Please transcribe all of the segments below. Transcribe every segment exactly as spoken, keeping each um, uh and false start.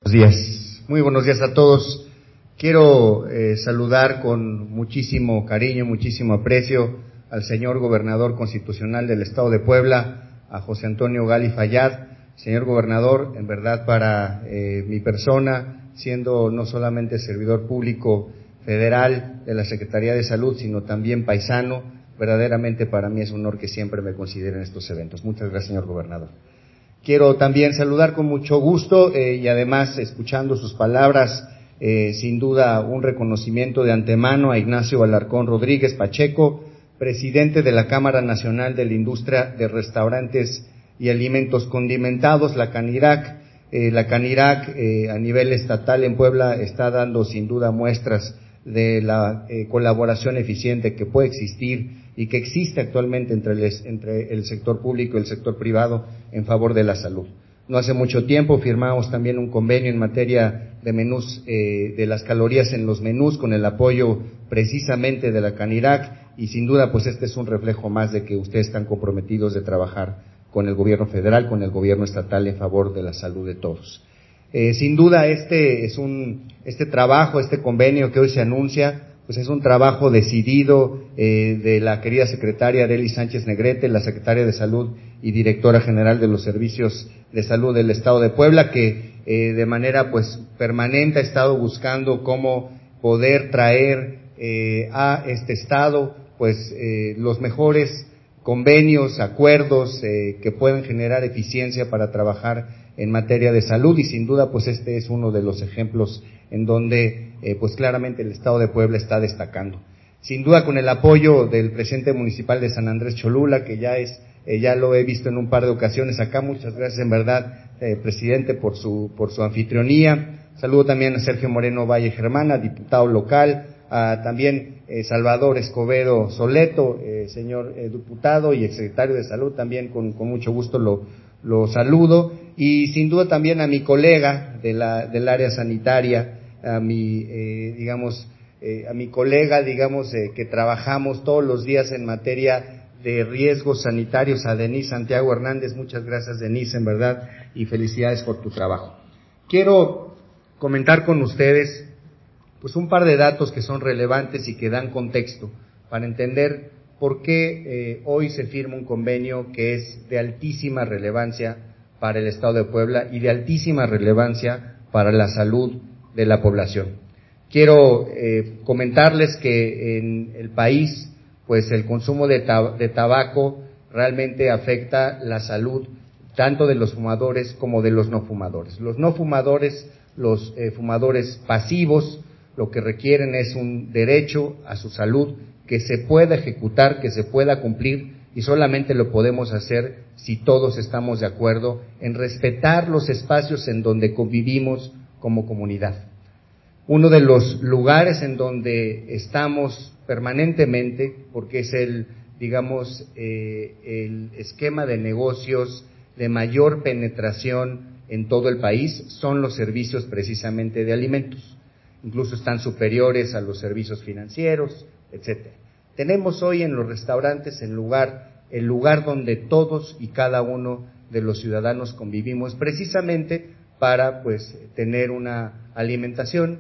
Buenos días, muy buenos días a todos. Quiero eh, saludar con muchísimo cariño, muchísimo aprecio al señor gobernador constitucional del Estado de Puebla, a José Antonio Gali Fayad. Señor gobernador, en verdad para eh, mi persona, siendo no solamente servidor público federal de la Secretaría de Salud, sino también paisano, verdaderamente para mí es un honor que siempre me consideren estos eventos. Muchas gracias, señor gobernador. Quiero también saludar con mucho gusto eh, y además escuchando sus palabras, eh, sin duda un reconocimiento de antemano a Ignacio Alarcón Rodríguez Pacheco, presidente de la Cámara Nacional de la Industria de Restaurantes y Alimentos Condimentados, la CANIRAC. Eh, la CANIRAC eh, a nivel estatal en Puebla está dando sin duda muestras de la eh, colaboración eficiente que puede existir y que existe actualmente entre el, entre el sector público y el sector privado en favor de la salud. No hace mucho tiempo firmamos también un convenio en materia de menús, eh, de las calorías en los menús, con el apoyo precisamente de la CANIRAC, y sin duda pues este es un reflejo más de que ustedes están comprometidos de trabajar con el gobierno federal, con el gobierno estatal en favor de la salud de todos. Eh, sin duda este es un, este trabajo, este convenio que hoy se anuncia, pues es un trabajo decidido eh, de la querida secretaria Arely Sánchez Negrete, la secretaria de Salud y directora general de los Servicios de Salud del Estado de Puebla, que eh, de manera pues permanente ha estado buscando cómo poder traer eh, a este Estado pues eh, los mejores convenios, acuerdos eh, que puedan generar eficiencia para trabajar en materia de salud, y sin duda pues este es uno de los ejemplos en donde eh, pues claramente el Estado de Puebla está destacando. Sin duda con el apoyo del presidente municipal de San Andrés Cholula, que ya es eh, ya lo he visto en un par de ocasiones acá. Muchas gracias en verdad, eh, presidente, por su por su anfitrionía. Saludo también a Sergio Moreno Valle Germana, diputado local, a también eh, Salvador Escobedo Soleto, eh, señor eh, diputado y exsecretario de Salud, también con, con mucho gusto lo, lo saludo, y sin duda también a mi colega de la, del área sanitaria, a mi, eh, digamos, eh, a mi colega, digamos, eh, que trabajamos todos los días en materia de riesgos sanitarios, a Denise Santiago Hernández. Muchas gracias, Denise, en verdad, y felicidades por tu trabajo. Quiero comentar con ustedes pues un par de datos que son relevantes y que dan contexto para entender por qué eh, hoy se firma un convenio que es de altísima relevancia para el Estado de Puebla y de altísima relevancia para la salud de la población. Quiero eh, comentarles que en el país pues el consumo de, tab- de tabaco realmente afecta la salud tanto de los fumadores como de los no fumadores. Los no fumadores, los eh, fumadores pasivos, lo que requieren es un derecho a su salud que se pueda ejecutar, que se pueda cumplir, y solamente lo podemos hacer si todos estamos de acuerdo en respetar los espacios en donde convivimos como comunidad. Uno de los lugares en donde estamos permanentemente, porque es el, digamos, eh, el esquema de negocios de mayor penetración en todo el país, son los servicios precisamente de alimentos. Incluso están superiores a los servicios financieros, etcétera. Tenemos hoy en los restaurantes el lugar, el lugar donde todos y cada uno de los ciudadanos convivimos, precisamente para pues tener una alimentación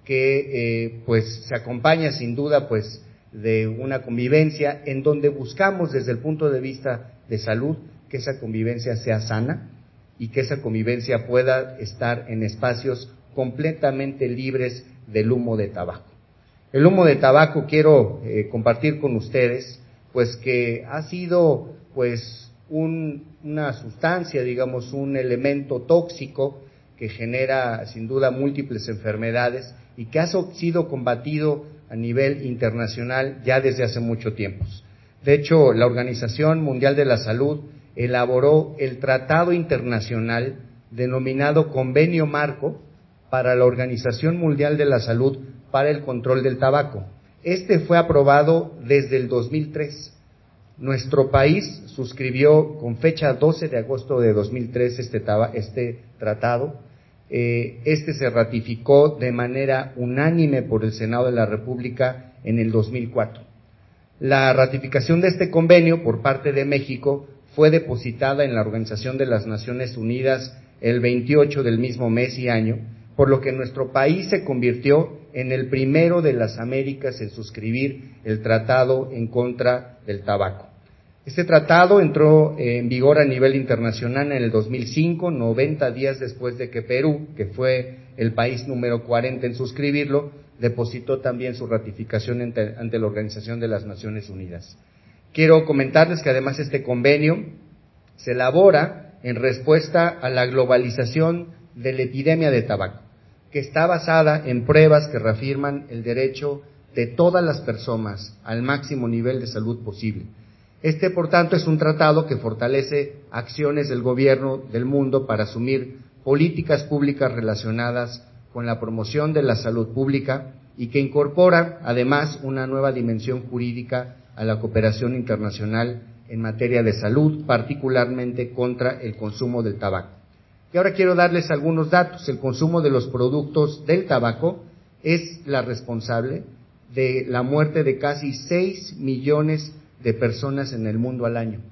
que eh, pues se acompaña sin duda pues de una convivencia en donde buscamos desde el punto de vista de salud que esa convivencia sea sana y que esa convivencia pueda estar en espacios completamente libres del humo de tabaco. El humo de tabaco quiero eh, compartir con ustedes, pues que ha sido pues un, una sustancia, digamos, un elemento tóxico que genera sin duda múltiples enfermedades y que ha sido combatido a nivel internacional ya desde hace mucho tiempo. De hecho, la Organización Mundial de la Salud elaboró el Tratado Internacional denominado Convenio Marco para la Organización Mundial de la Salud para el control del tabaco. Este fue aprobado desde el dos mil tres. Nuestro país suscribió con fecha doce de agosto de dos mil tres este, taba, este tratado. Eh, este se ratificó de manera unánime por el Senado de la República en el dos mil cuatro. La ratificación de este convenio por parte de México fue depositada en la Organización de las Naciones Unidas el veintiocho del mismo mes y año, por lo que nuestro país se convirtió en el primero de las Américas en suscribir el tratado en contra del tabaco. Este tratado entró en vigor a nivel internacional en el dos mil cinco, noventa días después de que Perú, que fue el país número cuarenta en suscribirlo, depositó también su ratificación ante, ante la Organización de las Naciones Unidas. Quiero comentarles que además este convenio se elabora en respuesta a la globalización de la epidemia de tabaco, que está basada en pruebas que reafirman el derecho de todas las personas al máximo nivel de salud posible. Este, por tanto, es un tratado que fortalece acciones del gobierno del mundo para asumir políticas públicas relacionadas con la promoción de la salud pública y que incorpora, además, una nueva dimensión jurídica a la cooperación internacional en materia de salud, particularmente contra el consumo del tabaco. Y ahora quiero darles algunos datos. El consumo de los productos del tabaco es la responsable de la muerte de casi seis millones de personas en el mundo al año,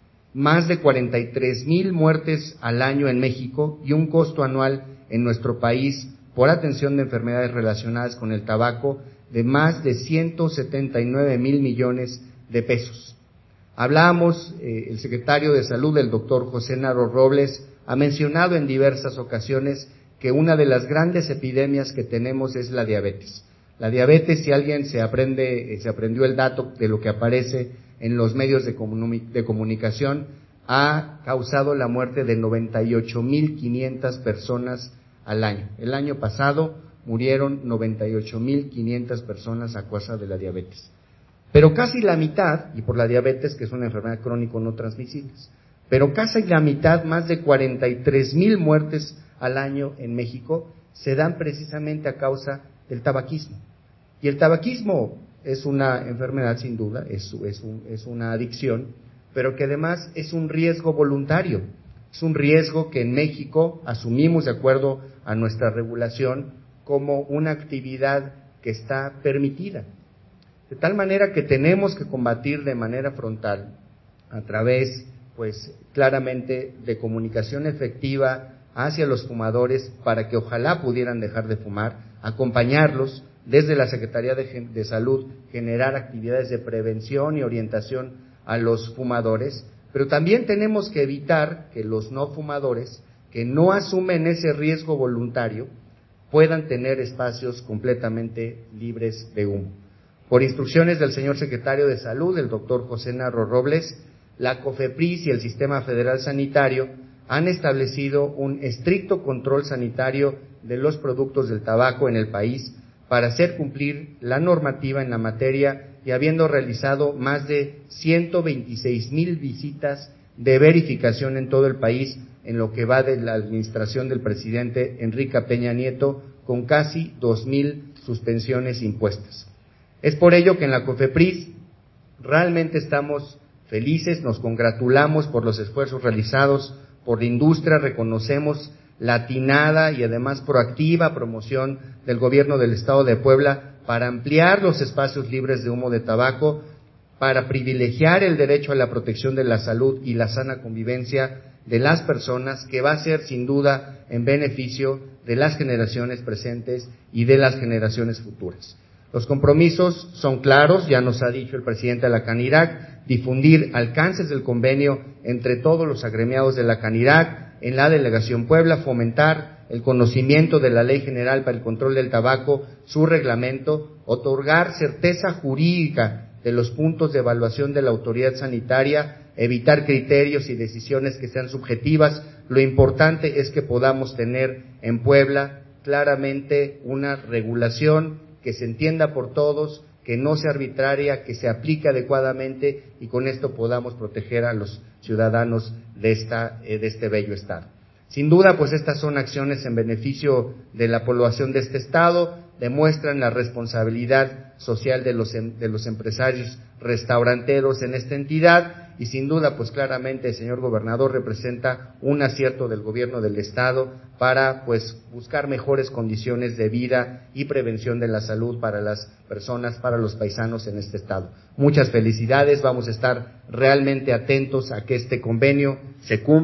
más de cuarenta y tres mil muertes al año en México y un costo anual en nuestro país por atención de enfermedades relacionadas con el tabaco de más de ciento setenta y nueve mil millones de pesos. Hablamos, eh, el secretario de Salud, el doctor José Narro Robles, ha mencionado en diversas ocasiones que una de las grandes epidemias que tenemos es la diabetes. La diabetes, si alguien se aprende, se aprendió el dato de lo que aparece en los medios de, comuni- de comunicación, ha causado la muerte de noventa y ocho mil quinientas personas al año. El año pasado murieron noventa y ocho mil quinientas personas a causa de la diabetes. Pero casi la mitad, y por la diabetes, que es una enfermedad crónica no transmisible, pero casi la mitad, más de cuarenta y tres mil muertes al año en México, se dan precisamente a causa del tabaquismo. Y el tabaquismo es una enfermedad sin duda, es, es, un, es una adicción, pero que además es un riesgo voluntario, es un riesgo que en México asumimos de acuerdo a nuestra regulación como una actividad que está permitida. De tal manera que tenemos que combatir de manera frontal, a través, pues, claramente de comunicación efectiva hacia los fumadores para que ojalá pudieran dejar de fumar, acompañarlos, desde la Secretaría de, de Salud, generar actividades de prevención y orientación a los fumadores, pero también tenemos que evitar que los no fumadores, que no asumen ese riesgo voluntario, puedan tener espacios completamente libres de humo. Por instrucciones del señor Secretario de Salud, el doctor José Narro Robles, la COFEPRIS y el Sistema Federal Sanitario han establecido un estricto control sanitario de los productos del tabaco en el país, para hacer cumplir la normativa en la materia y habiendo realizado más de ciento veintiséis mil visitas de verificación en todo el país en lo que va de la administración del presidente Enrique Peña Nieto, con casi dos mil suspensiones impuestas. Es por ello que en la COFEPRIS realmente estamos felices, nos congratulamos por los esfuerzos realizados por la industria, reconocemos la atinada y además proactiva promoción del gobierno del Estado de Puebla para ampliar los espacios libres de humo de tabaco, para privilegiar el derecho a la protección de la salud y la sana convivencia de las personas, que va a ser sin duda en beneficio de las generaciones presentes y de las generaciones futuras. Los compromisos son claros, ya nos ha dicho el presidente de la CANIRAC, difundir alcances del convenio entre todos los agremiados de la CANIRAC, en la Delegación Puebla, fomentar el conocimiento de la Ley General para el Control del Tabaco, su reglamento, otorgar certeza jurídica de los puntos de evaluación de la autoridad sanitaria, evitar criterios y decisiones que sean subjetivas. Lo importante es que podamos tener en Puebla claramente una regulación que se entienda por todos, que no sea arbitraria, que se aplique adecuadamente y con esto podamos proteger a los ciudadanos de esta eh, de este bello estado. Sin duda, pues estas son acciones en beneficio de la población de este estado, demuestran la responsabilidad social de los de los empresarios restauranteros en esta entidad y sin duda, pues claramente el señor gobernador representa un acierto del gobierno del estado para pues buscar mejores condiciones de vida y prevención de la salud para las personas, para los paisanos en este estado. Muchas felicidades, vamos a estar realmente atentos a que este convenio se cumpla,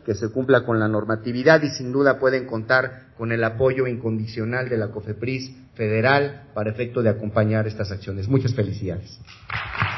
que se cumpla con la normatividad y sin duda pueden contar con el apoyo incondicional de la COFEPRIS federal para efecto de acompañar estas acciones. Muchas felicidades.